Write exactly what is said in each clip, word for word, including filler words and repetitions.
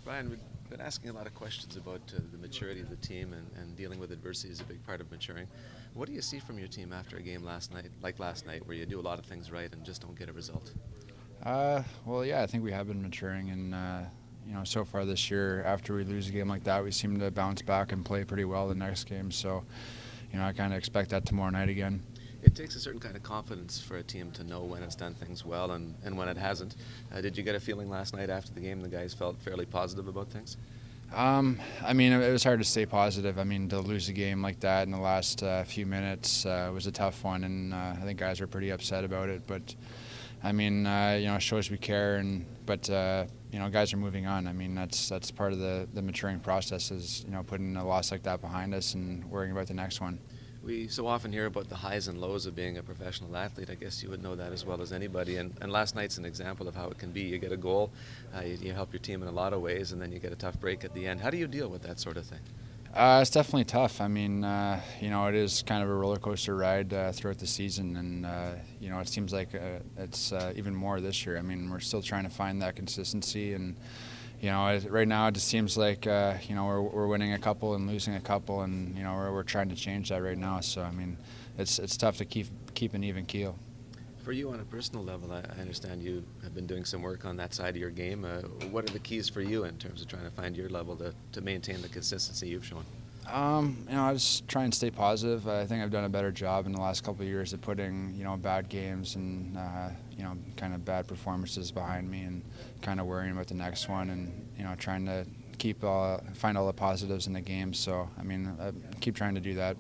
Brian, we've been asking a lot of questions about uh, the maturity of the team and, and dealing with adversity is a big part of maturing. What do you see from your team after a game last night, like last night, where you do a lot of things right and just don't get a result? Uh, well, yeah, I think we have been maturing, and uh, you know, so far this year, after we lose a game like that, we seem to bounce back and play pretty well the next game. So, you know, I kind of expect that tomorrow night again. It takes a certain kind of confidence for a team to know when it's done things well and, and when it hasn't. Uh, did you get a feeling last night after the game the guys felt fairly positive about things? Um, I mean, it was hard to stay positive. I mean, to lose a game like that in the last uh, few minutes uh, was a tough one, and uh, I think guys were pretty upset about it. But I mean, uh, you know, it shows we care, and but uh, you know, guys are moving on. I mean, that's that's part of the the maturing process is you know putting a loss like that behind us and worrying about the next one. We so often hear about the highs and lows of being a professional athlete. I guess you would know that as well as anybody. And, and last night's an example of how it can be. You get a goal, uh, you, you help your team in a lot of ways, and then you get a tough break at the end. How do you deal with that sort of thing? Uh, it's definitely tough. I mean, uh, you know, it is kind of a roller coaster ride uh, throughout the season, and uh, you know, it seems like uh, it's uh, even more this year. I mean, we're still trying to find that consistency, and you know, it, right now it just seems like uh, you know we're, we're winning a couple and losing a couple, and you know, we're, we're trying to change that right now. So I mean, it's it's tough to keep keep an even keel. For you on a personal level, I, I understand you have been doing some work on that side of your game. Uh, what are the keys for you in terms of trying to find your level to, to maintain the consistency you've shown? Um, you know, I just try and stay positive. I think I've done a better job in the last couple of years of putting, you know, bad games and, uh, you know, kind of bad performances behind me and kind of worrying about the next one and, you know, trying to keep, uh, find all the positives in the game. So, I mean, I keep trying to do that.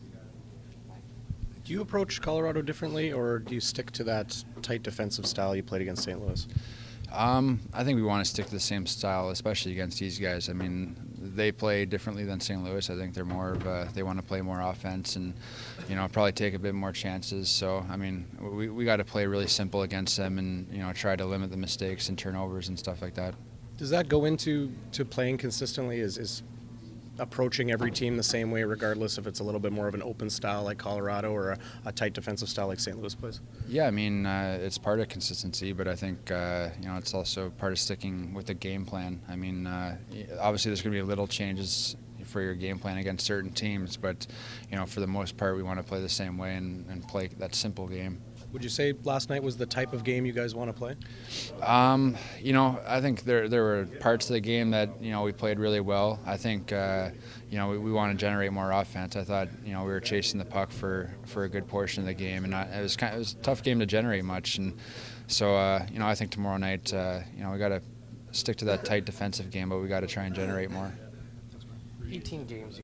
Do you approach Colorado differently, or do you stick to that tight defensive style you played against Saint Louis? Um, I think we want to stick to the same style, especially against these guys. I mean, they play differently than Saint Louis. I think they're more of a, they want to play more offense and, you know, probably take a bit more chances. So, I mean, we we got to play really simple against them and, you know, try to limit the mistakes and turnovers and stuff like that. Does that go into to playing consistently? Is is approaching every team the same way, regardless if it's a little bit more of an open style like Colorado or a, a tight defensive style like Saint Louis plays? Yeah, I mean, uh, it's part of consistency, but I think, uh, you know, it's also part of sticking with the game plan. I mean, uh, obviously there's going to be little changes for your game plan against certain teams, but, you know, for the most part, we want to play the same way and, and play that simple game. Would you say last night was the type of game you guys want to play? Um, you know, I think there there were parts of the game that you know we played really well. I think uh, you know we, we want to generate more offense. I thought you know we were chasing the puck for, for a good portion of the game, and I, it was kind of, it was a tough game to generate much. And so uh, you know I think tomorrow night uh, you know we got to stick to that tight defensive game, but we got to try and generate more. eighteen games.